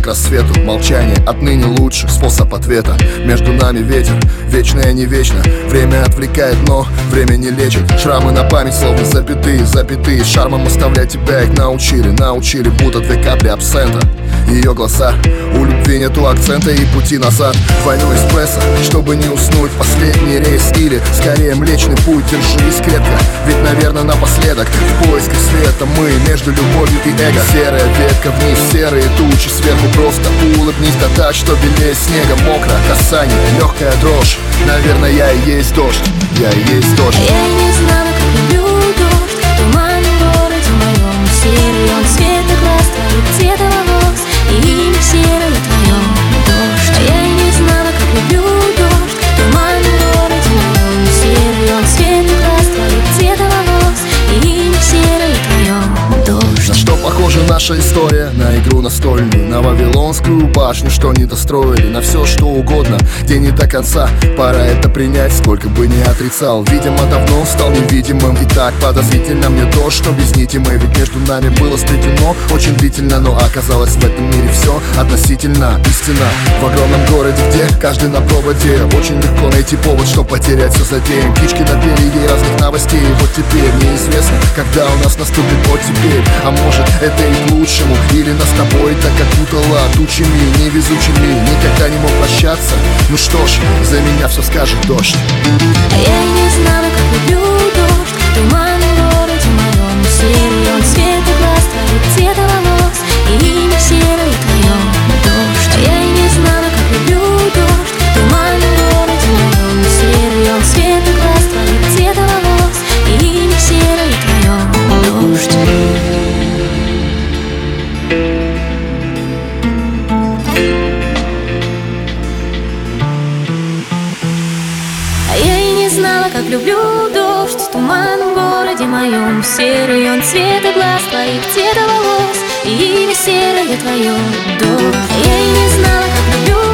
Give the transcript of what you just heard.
рассвету. Молчание отныне лучший способ ответа. Между нами ветер, вечное не вечно. Время отвлекает, но время не лечит. Шрамы на память, словно запятые, запятые. Шармом оставлять тебя их научили, будто две капли абсента. Ее глаза, у любви нету акцента и пути назад. Двойной эспрессо, чтобы не уснуть, последний рейс. Или скорее млечный путь, держись крепко. Ведь, наверное, напоследок в поисках света мы между любовью и эго. Серая ветка вниз, серые тучи сверху. Просто улыбнись, да так, что белее снега. Мокро, касание, легкая дрожь. Наверное, я и есть дождь, я и есть дождь. Я и не знала, как люблю дождь. Туман в городе моем, серый он цвета глаз твоих, цвета волос, и имя серое твое дождь. Я и не знала, как люблю дождь. Туман в городе моем, серый он цвета глаз твоих, цвета волос, и имя серое твое дождь. На что похожа наша история? На игру настольную, на Вавилонскую башню, что не достроили, на все что угодно, где не до конца. Пора это принять, сколько бы ни отрицал. Видимо, давно стал невидимым. И так подозрительно мне то, что без нити мы. Ведь между нами было сплетено очень длительно. Но оказалось в этом мире все относительно. Истина в огромном городе, где каждый на проводе. Очень легко найти повод, что потерять все затеем. Птички напели ей разных новостей. И вот теперь неизвестно, когда у нас наступит вот теперь. А может это и к лучшему. Или нас с тобой так окутало тучами невезучими. Никогда не мог прощаться. Ну что ж, за меня все скажет дождь. Я и не знала, как люблю дождь. Туман в городе моем, серый он цвета глаз твоих, цвета волос, и имя серое твое дождь. Я и не знала, как люблю дождь. Туман в городе моем, серый он цвета глаз твоих, цвета волос, и имя серое твое дождь. Я и не знала, как люблю дождь. Туман в городе моем, серый он цвета глаз твоих, цвета волос, и имя серое твое дождь. Я и не знала, как люблю